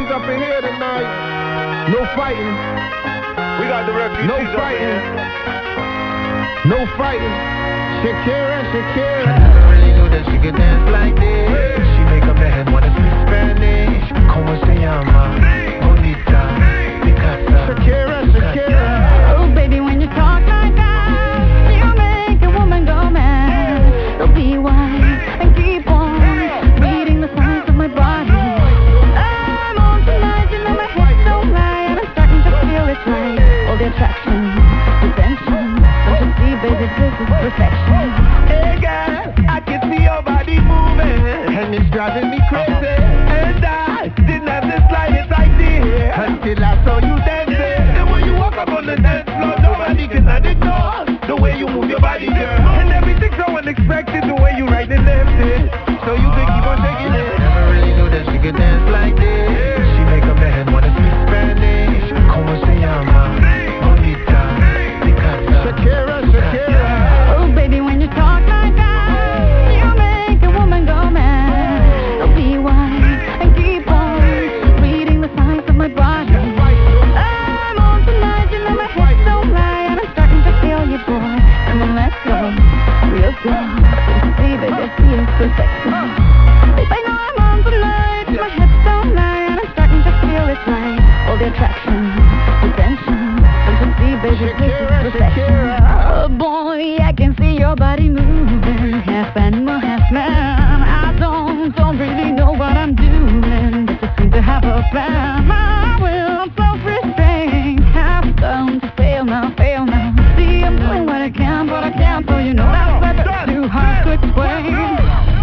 up in here tonight. No fighting. We got the refugees. No fighting. No fighting. Shakira. I never really knew that she could dance like this. She make up her head wanna speak Spanish. Como se llama? Bonita. Picasa. Shakira. Oh, baby, when you talk like that, you make a woman go mad. So be wise and keep on reading the signs of my body. I'm on tonight, you know my hips don't lie, and I'm starting to feel it's right. All the attraction, the tension, don't you see, baby, this is perfection. Hey girl, I can see your body moving, and it's driving me crazy. And I didn't have the slightest idea until I saw you dancing. And when you walk up on the dance floor, nobody can ignore the way you move your body, girl. And everything's so unexpected, the way you right and left it, so you could keep on taking it. Never really knew that she could dance like this. She make up her head wanna speak Spanish. Como se llama? Bonita. Picasa. Shakira. Oh, baby, when you talk like that, you make a woman go mad. So be wise and keep on reading the signs of my body. I'm on tonight, you know my hips don't lie, and I'm starting to feel you, boy. And then let's go, real slow. See, baby, see it's perfection. Babe, I know I'm on tonight, my hips don't lie, and I'm starting to feel it's right. All the attraction, the tension, don't you see, baby, this is perfection. Oh boy, I can see your body moving, half animal, half man. I don't really know what I'm doing, but just seem to have a plan. My will, self-restraint, have done to fail now. See, I'm doing what I can, but I can't, so you know that's too hard to explain.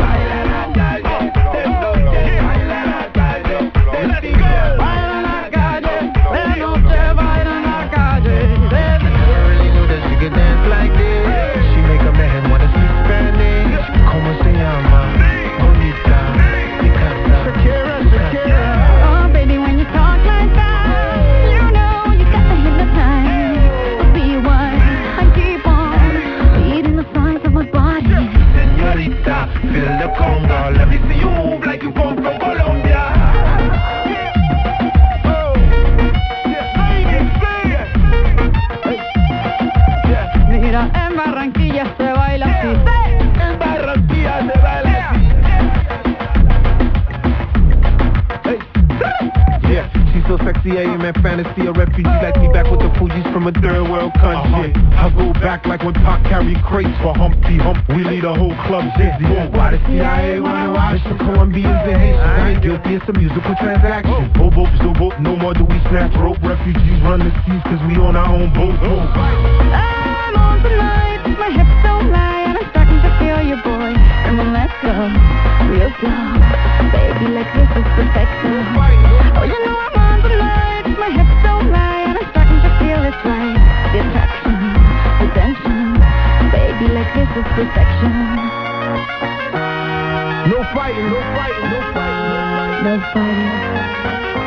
Oh, baby, when you talk like that, you know you got to hypnotize. Be wise and keep on reading the signs of my body. Señorita, feel the conga. Let me see you move like you come from Colombia. Mira, en Barranquilla se baila así. En Barranquilla se baila así. Yeah, she's so sexy, I am in fantasy. A refugee like me back with the Fugees from a third world country. I go back like when Pac carried crates for Humpty Hump. We lead a whole club dizzy. Why the CIA wanna watch the Colombians and Haitians? I ain't guilty, it's a musical transaction. Bobo, Zobo, no more do we snatch rope. Refugees run the seas cause we on our own boat. I'm on tonight, my hips don't lie, and I'm starting to feel you, boy. And then let's go, real slow. Baby, like this is perfection. Oh, you know I'm on tonight, my hips don't lie, and I'm starting to feel it's right. The attraction, the tension. Baby, like this is perfection. No fighting. No fighting.